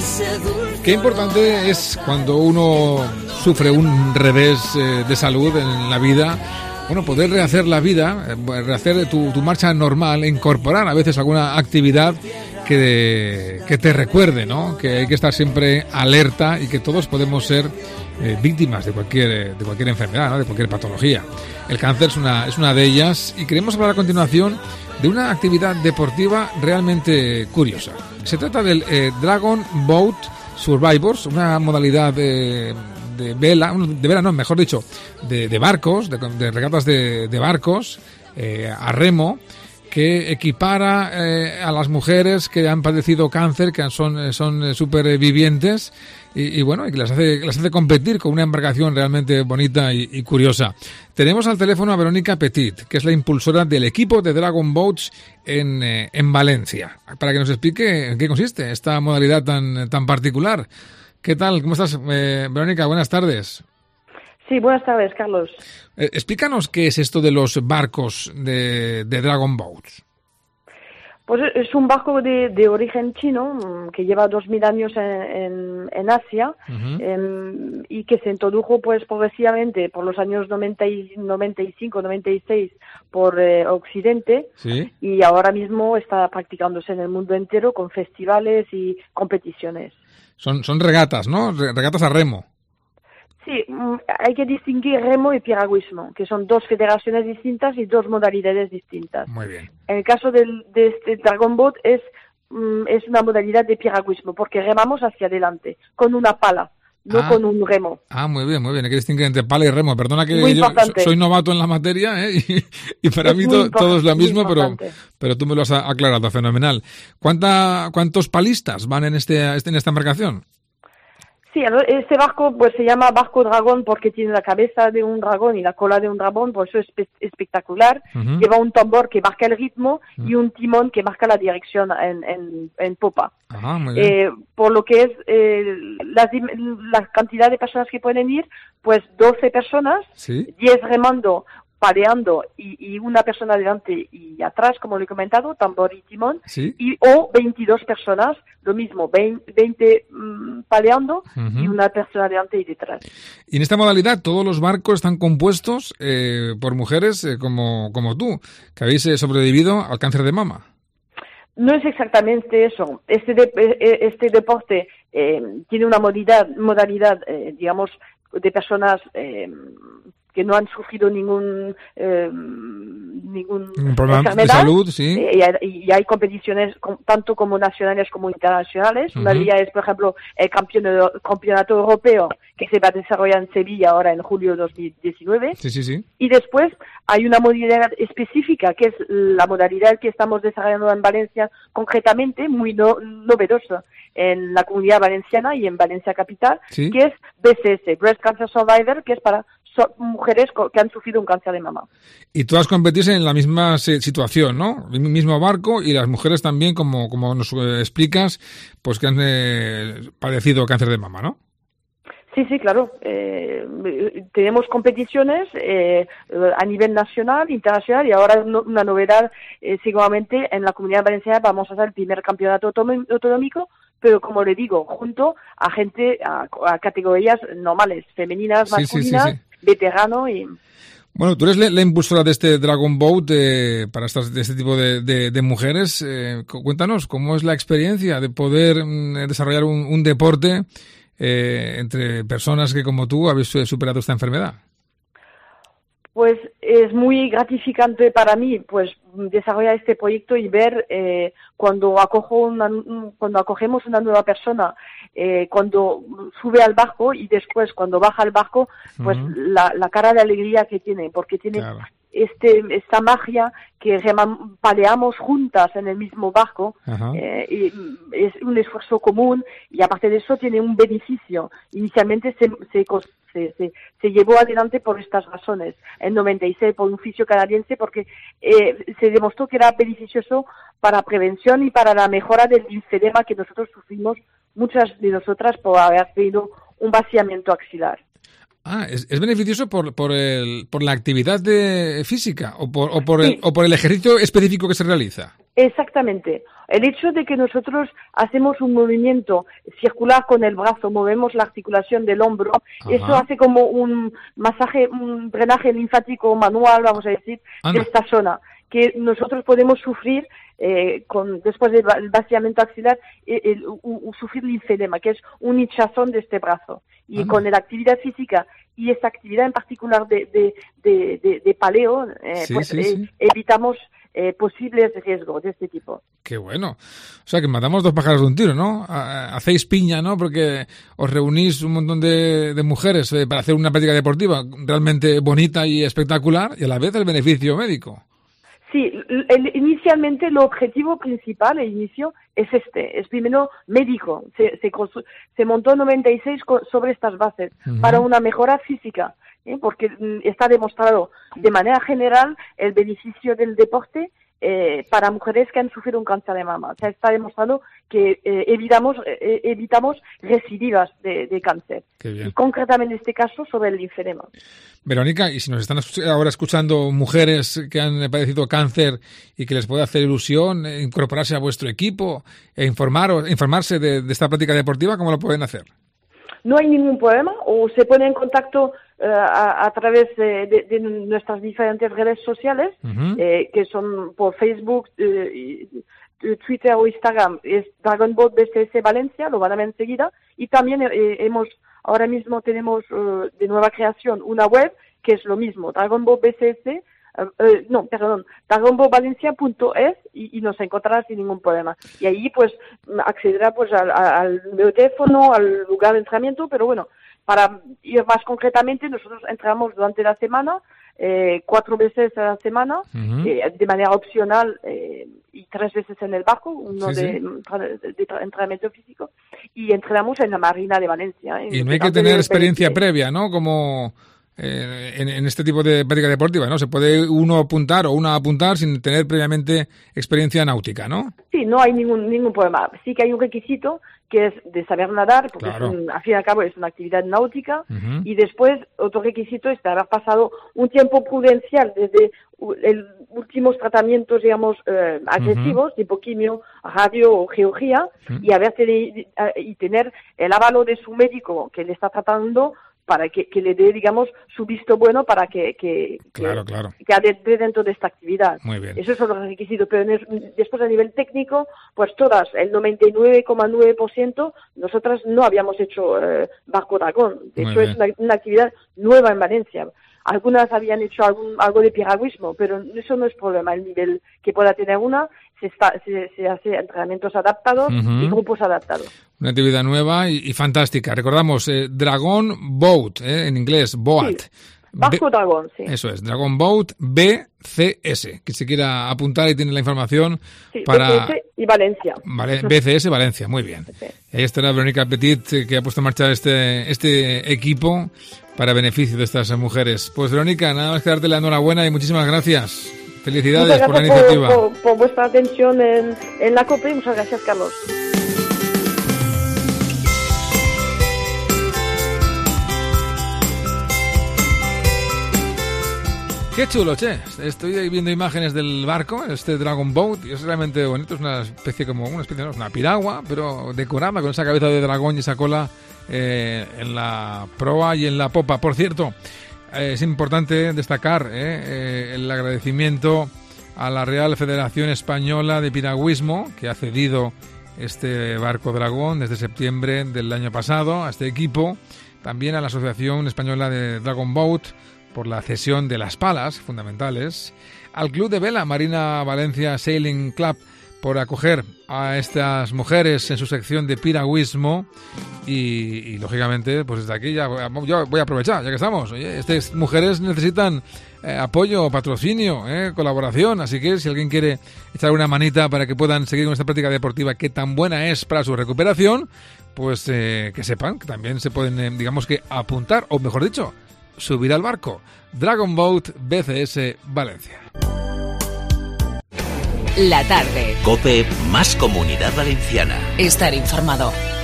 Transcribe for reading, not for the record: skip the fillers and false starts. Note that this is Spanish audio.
Qué importante es cuando uno sufre un revés de salud en la vida, bueno, poder rehacer la vida, rehacer tu marcha normal, incorporar a veces alguna actividad que te recuerde, ¿no? Que hay que estar siempre alerta y que todos podemos ser víctimas de cualquier enfermedad, ¿no? De cualquier patología. El cáncer es una de ellas y queremos hablar a continuación de una actividad deportiva realmente curiosa. Se trata del Dragon Boat Survivors, una modalidad de barcos, de regatas de barcos a remo, que equipara a las mujeres que han padecido cáncer, que son supervivientes, y bueno, y que las hace competir con una embarcación realmente bonita y curiosa. Tenemos al teléfono a Verónica Petit, que es la impulsora del equipo de Dragon Boats en Valencia, para que nos explique en qué consiste esta modalidad tan particular. ¿Qué tal? ¿Cómo estás, Verónica? Buenas tardes. Sí, buenas tardes, Carlos. Explícanos qué es esto de los barcos de Dragon Boats. Pues es un barco de origen chino que lleva 2000 años en Asia. Uh-huh. Y que se introdujo pues progresivamente por los años 95, 96 por Occidente. ¿Sí? Y ahora mismo está practicándose en el mundo entero con festivales y competiciones. Son regatas, ¿no? Regatas a remo. Sí, hay que distinguir remo y piragüismo, que son dos federaciones distintas y dos modalidades distintas. Muy bien. En el caso de este Dragon Boat es una modalidad de piragüismo, porque remamos hacia adelante, con una pala, no con un remo. Muy bien, muy bien. Hay que distinguir entre pala y remo. Perdona que yo soy novato en la materia, y para mí todo es lo mismo, pero tú me lo has aclarado, fenomenal. ¿Cuántos palistas van en esta embarcación? Sí, este barco pues se llama barco dragón porque tiene la cabeza de un dragón y la cola de un dragón, por eso es espectacular. Uh-huh. Lleva un tambor que marca el ritmo y un timón que marca la dirección en popa. Ajá, muy bien. Por lo que es la cantidad de personas que pueden ir, pues 12 personas, ¿sí? 10 remando, padeando y una persona delante y atrás, como le he comentado, tambor y timón, ¿sí? O 22 personas, lo mismo, 20 padeando, uh-huh, y una persona delante y detrás. Y en esta modalidad todos los barcos están compuestos por mujeres como tú, que habéis sobrevivido al cáncer de mama. No es exactamente eso. Este deporte tiene una modalidad digamos, de personas que no han sufrido ningún problema enfermedad, de salud, sí. Y hay competiciones tanto como nacionales como internacionales. Uh-huh. Una de ellas es, por ejemplo, el campeonato europeo que se va a desarrollar en Sevilla ahora en julio de 2019. Sí. Y después hay una modalidad específica que es la modalidad que estamos desarrollando en Valencia concretamente, muy novedosa en la Comunidad Valenciana y en Valencia Capital, ¿sí? Que es BCS, Breast Cancer Survivor, que es para mujeres que han sufrido un cáncer de mama. Y todas competís en la misma situación, ¿no? El mismo barco, y las mujeres también, como nos explicas, pues que han padecido cáncer de mama, ¿no? Sí, claro. Tenemos competiciones a nivel nacional, internacional, y ahora una novedad, seguramente en la Comunidad Valenciana vamos a hacer el primer campeonato autonómico, pero como le digo, junto a gente, a categorías normales, femeninas, masculinas, sí. Veterano y... Bueno, tú eres la impulsora de este Dragon Boat para este tipo de mujeres. Cuéntanos, ¿cómo es la experiencia de poder desarrollar un deporte entre personas que como tú habéis superado esta enfermedad? Pues es muy gratificante para mí, pues, desarrollar este proyecto y ver cuando acogemos una nueva persona, cuando sube al barco y después cuando baja al barco, pues uh-huh, la cara de alegría que tiene, porque tiene, claro, esta magia que paleamos juntas en el mismo barco, y es un esfuerzo común, y aparte de eso tiene un beneficio. Inicialmente se llevó adelante por estas razones. En 96 por un fisio canadiense, porque se demostró que era beneficioso para prevención y para la mejora del linfedema que nosotros sufrimos, muchas de nosotras, por haber tenido un vaciamiento axilar. Es beneficioso por la actividad física o por el ejercicio específico que se realiza. Exactamente. El hecho de que nosotros hacemos un movimiento circular con el brazo, movemos la articulación del hombro, eso hace como un masaje, un drenaje linfático manual, vamos a decir, de esta zona, que nosotros podemos sufrir después del vaciamiento axilar, sufrir linfedema, que es un hinchazón de este brazo. Y con la actividad física y esta actividad en particular de paleo, evitamos posibles riesgos de este tipo. Qué bueno. O sea, que matamos dos pájaros de un tiro, ¿no? Hacéis piña, ¿no? Porque os reunís un montón de mujeres para hacer una práctica deportiva realmente bonita y espectacular, y a la vez el beneficio médico. Sí, inicialmente el objetivo principal, el inicio, es primero médico. Se montó en 96 sobre estas bases para una mejora física, porque está demostrado de manera general el beneficio del deporte para mujeres que han sufrido un cáncer de mama. O sea, está demostrado que evitamos recidivas de cáncer. Y concretamente en este caso sobre el linfedema. Verónica, y si nos están ahora escuchando mujeres que han padecido cáncer y que les puede hacer ilusión incorporarse a vuestro equipo e informarse de esta práctica deportiva, ¿cómo lo pueden hacer? No hay ningún problema, o se pone en contacto a través de nuestras diferentes redes sociales, que son por Facebook, Twitter o Instagram, es Dragon Boat BCS Valencia, lo van a ver enseguida, y también ahora mismo tenemos de nueva creación una web que es lo mismo, Dragon Boat BCS, dragonboatvalencia.es y nos encontrará sin ningún problema. Y ahí pues accederá pues al teléfono, al lugar de entrenamiento, pero bueno, para ir más concretamente, nosotros entrenamos durante la semana, 4 veces a la semana, de manera opcional, y 3 veces en el barco, uno de entrenamiento físico, y entrenamos en la Marina de Valencia. Y no hay que tener experiencia previa, ¿no? Como en este tipo de práctica deportiva, ¿no? Se puede uno apuntar o una apuntar sin tener previamente experiencia náutica, ¿no? Sí, no hay ningún problema. Sí que hay un requisito que es de saber nadar, porque al fin y al cabo es una actividad náutica, y después otro requisito es de haber pasado un tiempo prudencial desde los últimos tratamientos, digamos, agresivos, tipo quimio, radio o cirugía, y tener el avalo de su médico que le está tratando para que le dé, digamos, su visto bueno para que adentre dentro de esta actividad. Muy bien. Eso es otro requisito, pero después a nivel técnico, pues todas, el 99,9%, nosotras no habíamos hecho barco dragón. De hecho, es una actividad nueva en Valencia. Algunas habían hecho algo de piragüismo, pero eso no es problema. El nivel que pueda tener se hace entrenamientos adaptados y grupos adaptados. Una actividad nueva y fantástica. Recordamos, Dragon Boat, en inglés, Boat. Sí. Barco Dragón, sí. Eso es, Dragon Boat BCS. Que se quiera apuntar y tiene la información para... BCS y Valencia. Vale, BCS Valencia, muy bien. Sí. Ahí estará Verónica Petit, que ha puesto en marcha este equipo para beneficio de estas mujeres. Pues Verónica, nada más que darte la enhorabuena y muchísimas gracias. Felicidades por la iniciativa. Por vuestra atención en la COPE y muchas gracias, Carlos. Qué chulo, che. Estoy viendo imágenes del barco, este Dragon Boat, y es realmente bonito. Es una especie una piragua, pero decorada con esa cabeza de dragón y esa cola en la proa y en la popa. Por cierto, es importante destacar el agradecimiento a la Real Federación Española de Piragüismo, que ha cedido este barco dragón desde septiembre del año pasado a este equipo. También a la Asociación Española de Dragon Boat por la cesión de las palas fundamentales, al Club de Vela Marina Valencia Sailing Club por acoger a estas mujeres en su sección de piragüismo y lógicamente, pues desde aquí yo voy a aprovechar, ya que estamos. Oye, estas mujeres necesitan apoyo, patrocinio, colaboración, así que si alguien quiere echar una manita para que puedan seguir con esta práctica deportiva que tan buena es para su recuperación, pues que sepan que también se pueden, digamos que apuntar, o mejor dicho, subir al barco. Dragon Boat BCS Valencia. La tarde. COPE más Comunidad Valenciana. Estar informado.